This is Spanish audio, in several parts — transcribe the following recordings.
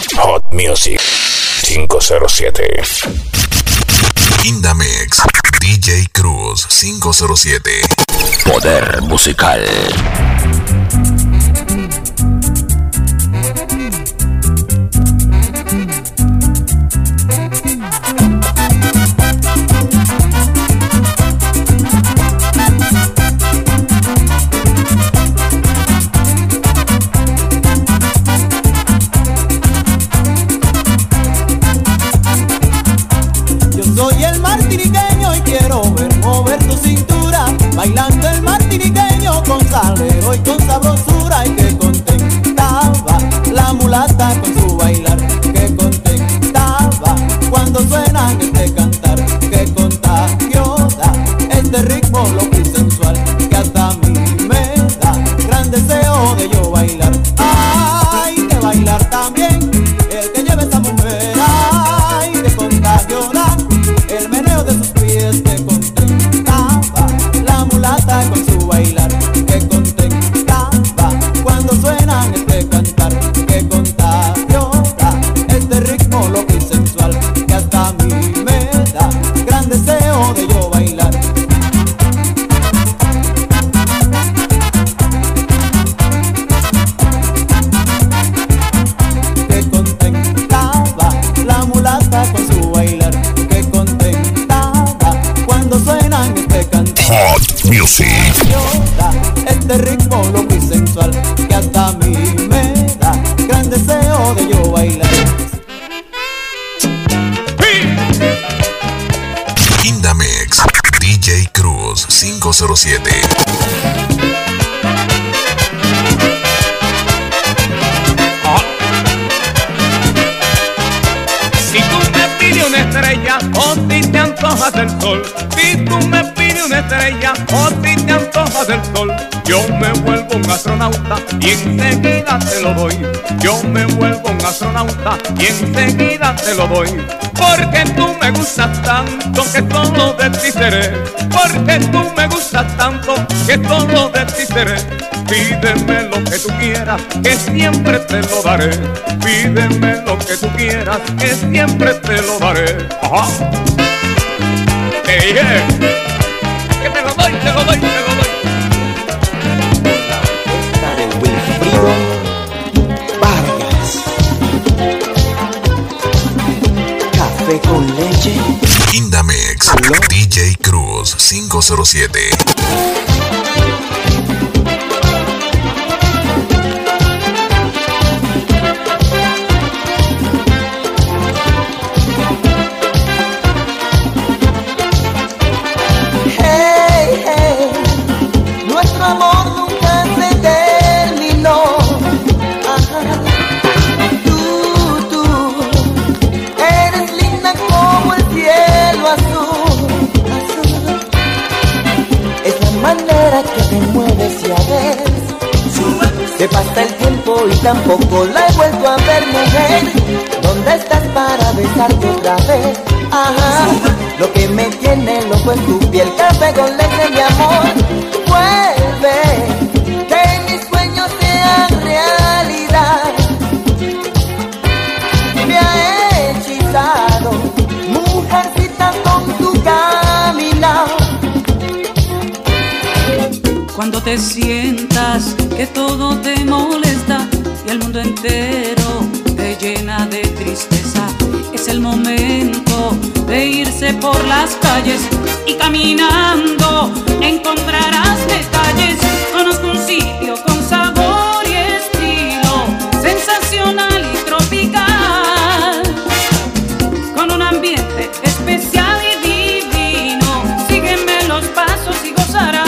Hot Music 507. Indamix, DJ Cruz 507. Poder musical. Soy el martiniqueño y quiero ver mover tu cintura, bailando el martiniqueño con salero y con sabrosura. Y que contentaba la mulata con su bailar, que contentaba cuando suena este cantar, que contagiosa este ritmo loco y sensual, que hasta a mí me da gran deseo de yo bailar. Ay, que bailar también el que lleve esa mujer, ay, que contagiosa el meneo de sus pies, que contentaba la mulata con su bailar, que contentaba cuando suenan este cantar, que contagiosa este ritmo loco y sensual, que hasta a mí me da gran deseo de yo bailar. Que contentaba la mulata con su bailar, que contentaba cuando suenan este cantar. Hot Music. Este ritmo loco y sensual, que hasta a mí me da gran deseo de yo bailar. Indamix, DJ Cruz 507. Si tú me pides una estrella o si te antojas del sol, si tú me pides una estrella o si te antojas del sol, yo me vuelvo un astronauta y enseguida te lo doy. Yo me vuelvo un astronauta y enseguida te lo doy. Porque tú me gustas tanto que solo de ti seré. Porque tú me gustas tanto que solo de ti seré. Pídeme lo que tú quieras, que siempre te lo daré. Pídeme lo que tú quieras, que siempre te lo daré. Ajá. Te dije que te lo doy, te lo doy, te lo doy. Esta de Wilfrido Vargas. Café con leche. Indamix, DJ Cruz 507. Hey, hey, nuestro amor nunca se terminó. Ajá. Tú, eres linda como el cielo azul, azul. Es la manera que te mueves y a ver. Se pasa el tiempo y tampoco la he vuelto a ver, mujer. ¿Dónde estás para besarte otra vez? Ajá. Lo que me tiene loco es tu piel, café con leche, mi amor. Vuelve, que mis sueños sean realidad. Me ha hechizado, mujercita, con tu caminar. Cuando te sientas que todo te molesta y el mundo entero te llena de tristeza, es el momento de irse por las calles y caminando encontrarás detalles. Conozco un sitio con sabor y estilo sensacional y tropical, con un ambiente especial y divino. Sígueme los pasos y gozarás.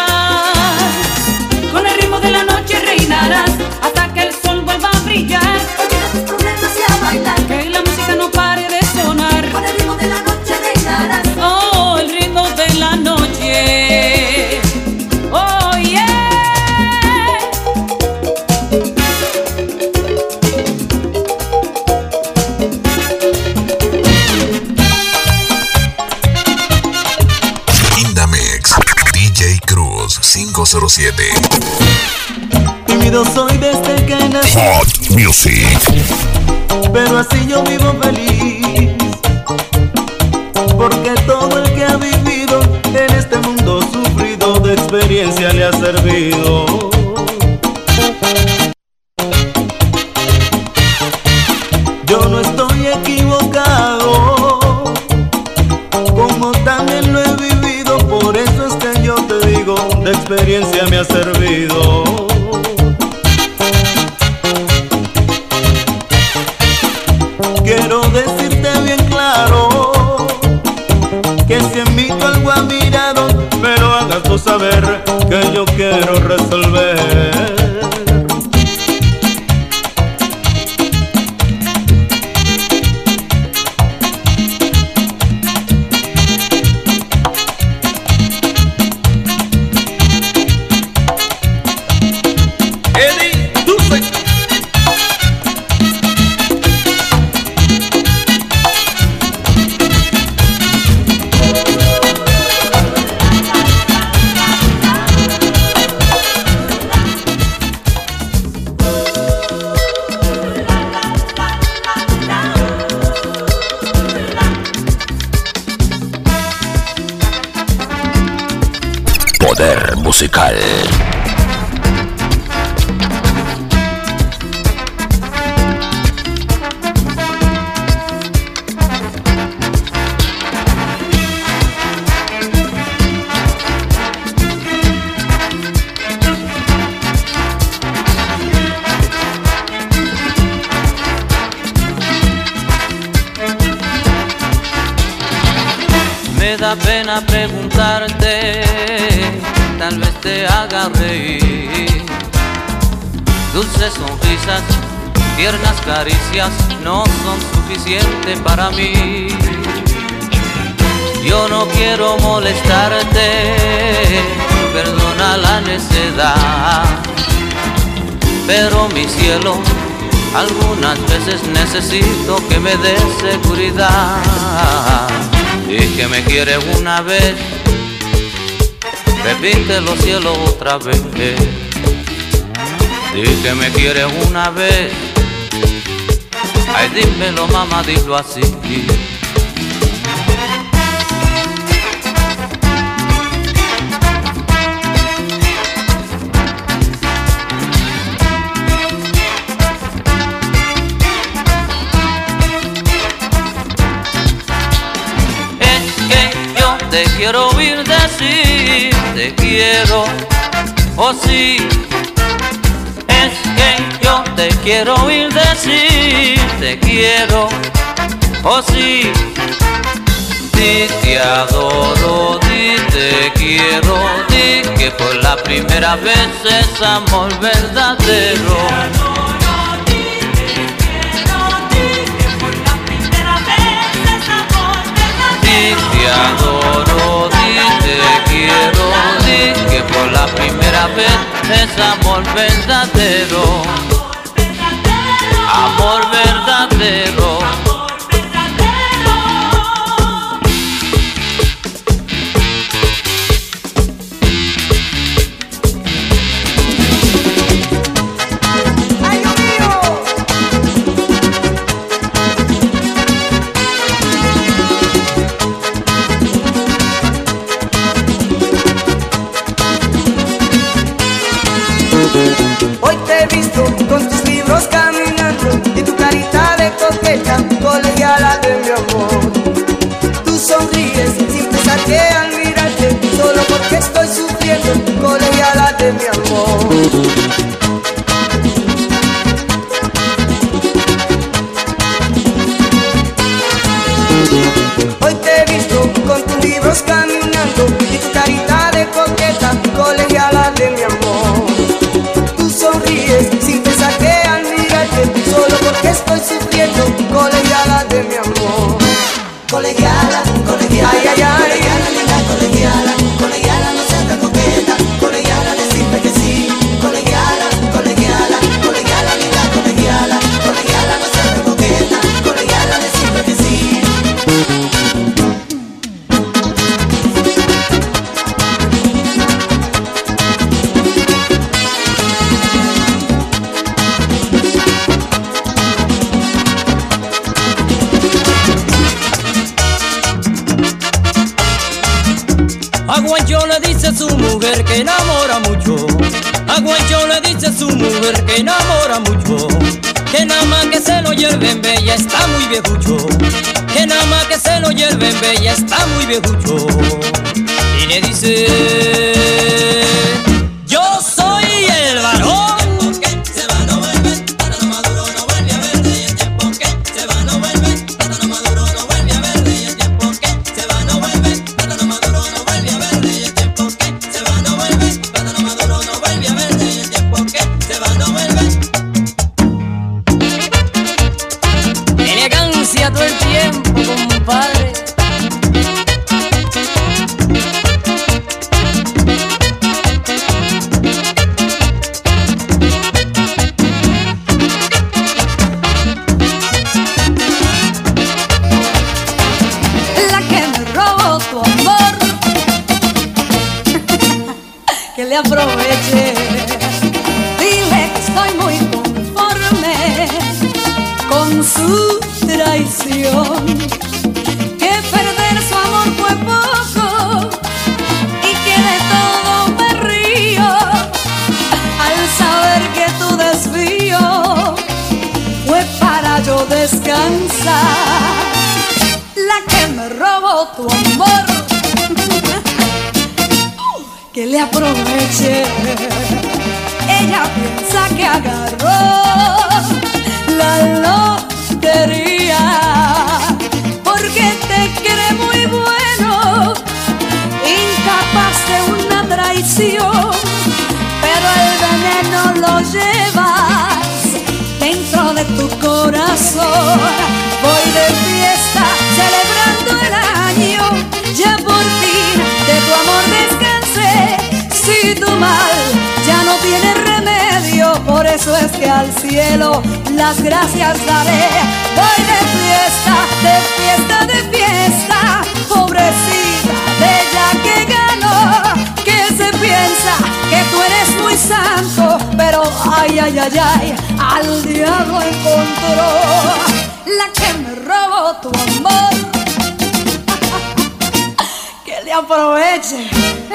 Con el ritmo de la noche reinarás hasta que el sol vuelva a brillar. Olvida tus problemas y a bailar. Que la música no pare de sonar. Con el ritmo de la noche reinarás. Oh, el ritmo de la noche. Oh, yeah. Indamix, DJ Cruz 507. Tímido soy desde que nací. Hot Music. pero así yo vivo feliz, porque todo el que ha vivido en este mundo sufrido de experiencia le ha servido. Yo no estoy equivocado, como también lo he vivido, por eso es que yo te digo, de experiencia me ha servido. Quiero decirte bien claro, que si en mí tú algo has mirado, me lo hagas tú saber, que yo quiero resolver. Poder musical. Me da pena preguntarte, tal vez te haga reír. Dulces sonrisas, tiernas caricias no son suficientes para mí. Yo no quiero molestarte, perdona la necedad, pero mi cielo, algunas veces necesito que me des seguridad. Y que me quieres una vez, repítelo cielo otra vez. Y que me quieres una vez, ay dímelo mamá, dilo así. Te quiero oír decir, te quiero, oh sí. Es que yo te quiero oír decir, te quiero, oh sí. Di te adoro, di te quiero, di que por la primera vez es amor verdadero. Te adoro, di te quiero, di que por la primera vez es amor verdadero. Amor verdadero. Hoy te he visto con tus libros caminando y tu cariño dice a su mujer que enamora mucho. A Guancho le dice a su mujer que enamora mucho. Que nada más que se lo lleven bella está muy viejucho. Que nada más que se lo lleven bella está muy viejucho. Y le dice: yo soy el varón. Todo el tiempo, compadre. La que me robó tu amor, que le aproveche. Dile que estoy muy conforme con su traición, que perder su amor fue poco y que de todo me río al saber que tu desvío fue para yo descansar. La que me robó tu amor, que le aproveche. Ella piensa que agarró la lotería porque te cree muy bueno, incapaz de una traición, pero el veneno lo llevas dentro de tu corazón. Voy de fiesta celebrando el año, ya por fin de tu amor descansé. Si tu mal ya no tiene remedio, por eso es que al cielo las gracias daré. Voy de fiesta, de fiesta, de fiesta, pobrecita de ella que ganó, que se piensa que tú eres muy santo, pero ay, ay, ay, ay, al diablo encontró. La que me robó tu amor, que le aproveche.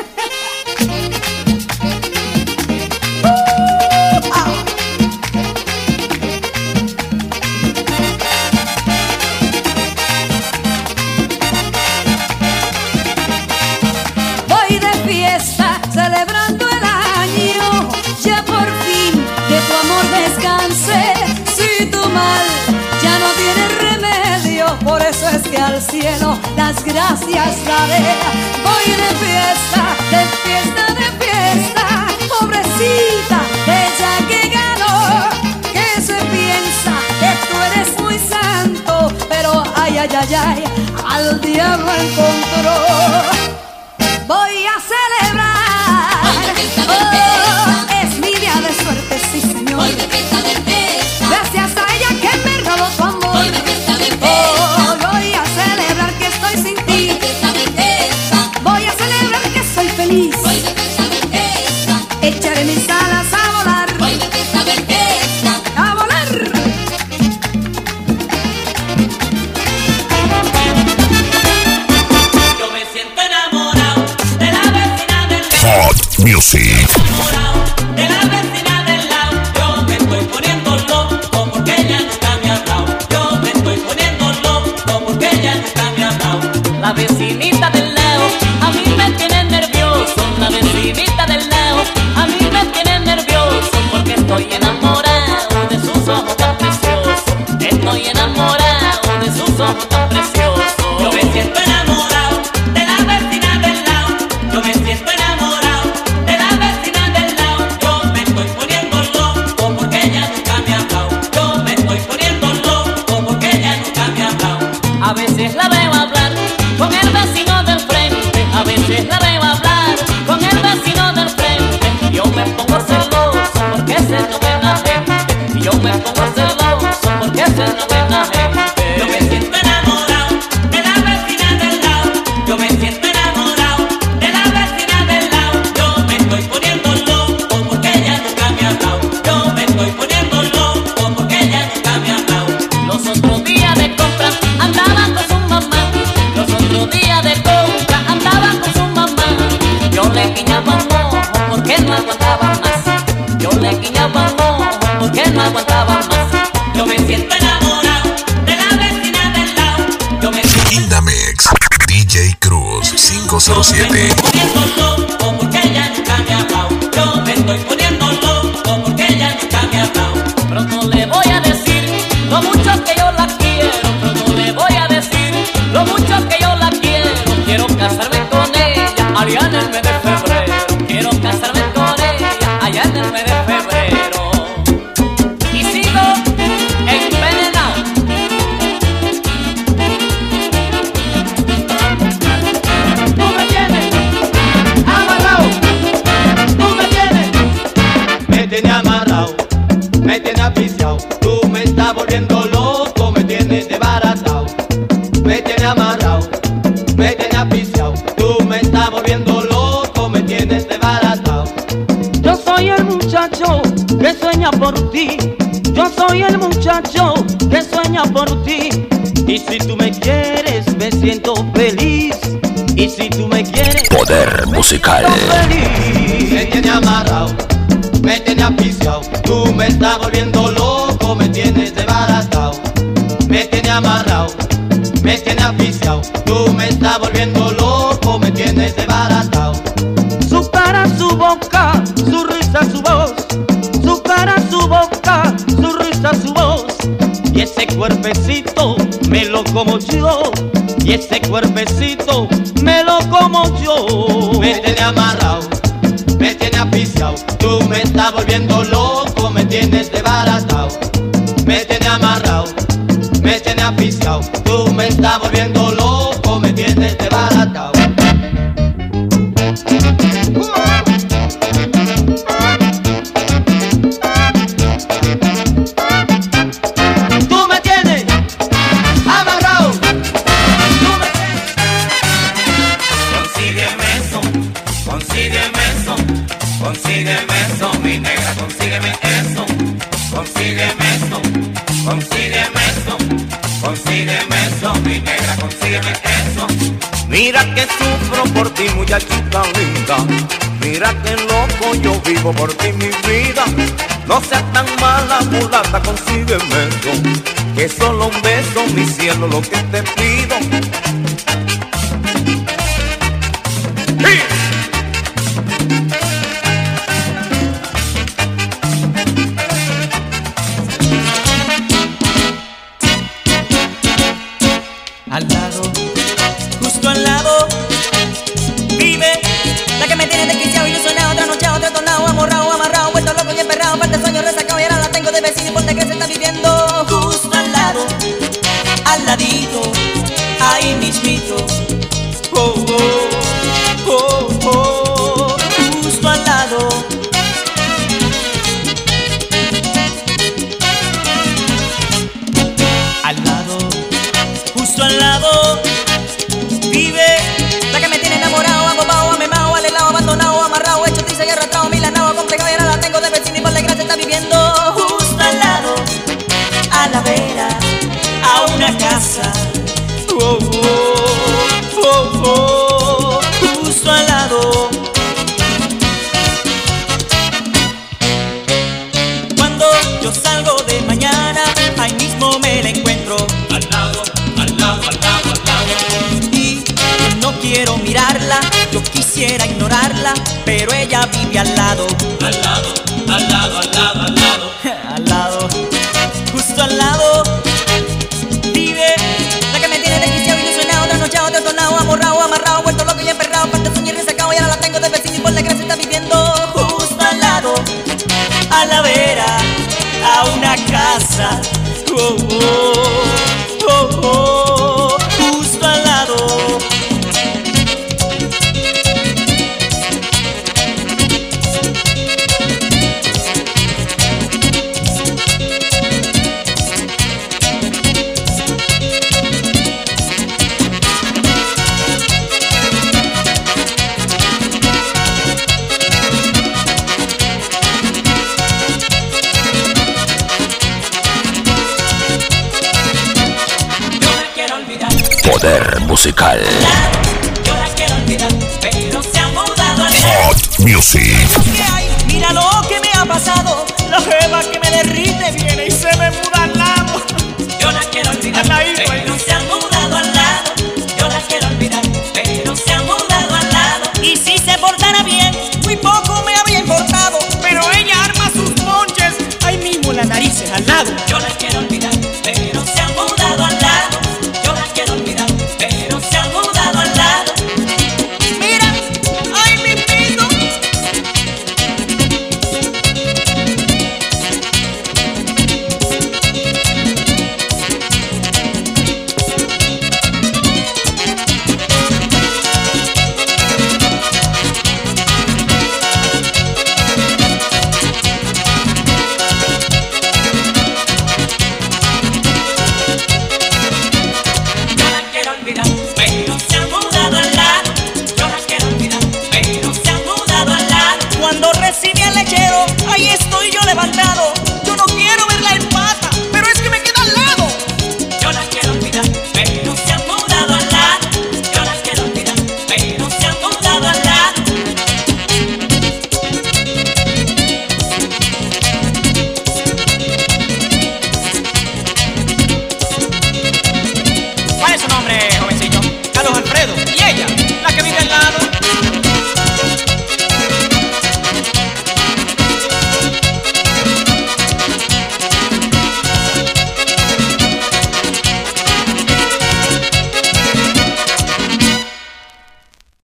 Voy de fiesta celebrando el año, ya por fin de tu amor descansé. Si tu mal ya no tiene remedio, por eso es que al cielo las gracias daré. Voy de fiesta, de fiesta, de fiesta, pobrecita de ella que ganó, que se piensa que tú eres muy santo, pero ay, ay, ay, ay, al diablo encontró. Voy a celebrar, oh, es mi día de suerte, sí señor. Gracias a ella que me robó tu amor. Oh, voy a celebrar que estoy sin ti. Voy a celebrar que soy feliz. Echaré mis alas a volar. A volar. Yo me siento enamorado de la vecina del lado. Hot Music. Enamorado de la vecina del lado. Yo me estoy poniendo loco porque ella nunca me ha hablado. Yo me estoy poniendo loco porque ella nunca me ha hablado. La vecinita del lado a mí me tiene nervioso. La vecinita del lado a mí me tiene nervioso porque estoy enamorado de sus ojos tan preciosos. Estoy enamorado de sus ojos tan preciosos. Yo me siento enamorado de la vecina del lado. Yo me siento enamorado de la vecina del lado. Yo me estoy poniendo loco porque ella nunca me ha hablado. Yo me estoy poniendo loco porque ella nunca me ha hablado. A veces la veo hablar con el vecino del frente. A veces la veo hablar con el vecino del 507. Poniendo loco porque ella nunca me ha hablado. Yo me estoy poniendo loco porque ella nunca me ha hablado. Pronto le voy a decir lo mucho que yo la quiero. Pronto le voy a decir lo mucho que yo la quiero. Quiero casarme con ella allá en el mes de febrero. Quiero casarme con ella allá en el mes de febrero. Y sigo envenenado. Tú me tienes amarrado. Tú me tienes. Me tiene amarrado, me tiene asfixiado. Tú me estás volviendo loco, me tienes desbaratado. Me tiene amarrado, me tiene asfixiado. Tú me estás volviendo loco, me tienes desbaratado. Yo soy el muchacho que sueña por ti. Yo soy el muchacho que sueña por ti. Y si tú me quieres, me siento feliz. Y si tú me quieres, Poder musical. feliz. Me tiene amarrado, me tiene asfixiado. Tú me estás volviendo loco, me tienes desbaratado. Me tiene amarrado, me tiene asfixiado. Tú me estás volviendo loco, me tienes desbaratado. Su cara, su boca, su risa, su voz. Su cara, su boca, su risa, su voz. Y ese cuerpecito me lo como yo. Y ese cuerpecito me lo como yo. Me tiene amarrado, me tiene asfixiado. Tú me estás volviendo loco, me tienes desbaratado. Me tiene amarrado, me tiene asfixiado. Tú me estás volviendo loco, me tienes desbaratado. Tú me tienes amarrado. Tú me tienes. Consígueme eso, consígueme eso, consígueme eso, mi negra, consígueme eso, consígueme eso, consígueme eso, consígueme eso, mi negra, consígueme eso. Mira que sufro por ti, muchachita linda. Mira que loco yo vivo por ti, mi vida. No seas tan mala, mulata, consígueme eso. Que solo un beso, mi cielo, lo que te pido. ¡Sí! Al lado, justo al lado, vive la que me tiene desquiciado, ilusionado, trasnochado, trastornado, amorrado, amarrado, vuelto loco y emperrado, falta el sueño resacado y ahora la tengo de vecino y por que se está viviendo. Justo al lado, al ladito, ahí mismito, oh, oh, oh, oh, justo al lado. Al lado, justo al lado, vive la que me tiene enamorado, abobado, amemado, alelado, abandonado, amarrado, hecho triste y arrastrado, milanado, complicado y ahora la tengo de vecino y por la gracia está viviendo. Justo al lado, a la vera, a una casa, oh, oh, oh, oh, justo al lado. Cuando yo salgo de mañana, ahí mismo me la encuentro. Al lado, al lado, al lado, al lado. Y yo no quiero mirarla, yo quisiera ignorarla, pero ella vive al lado. Al lado, al lado, al lado, al lado. Al lado, justo al lado, vive la que me tiene desquiciado, ilusionado, trasnochado, trastornado, amorrado, amarrado, vuelto loco y emperrado, falta el sueño y resacado y ahora la tengo de vecino y por la gracia está viviendo. Justo al lado, a la vera, a una casa, oh, oh, oh, oh, justo al lado. Poder musical. Yo la quiero olvidar, pero se ha mudado al Hot Music. ¿Qué hay? Mira lo que me ha pasado. La jeva que me derrite viene y se me muda